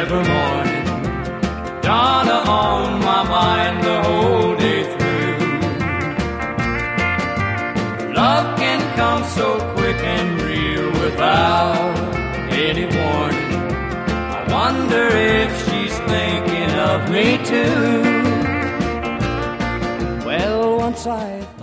every morning. Donna on my mind the whole day through. Love can come so quick and real without any warning. I wonder if she's thinking of me too. Well, once I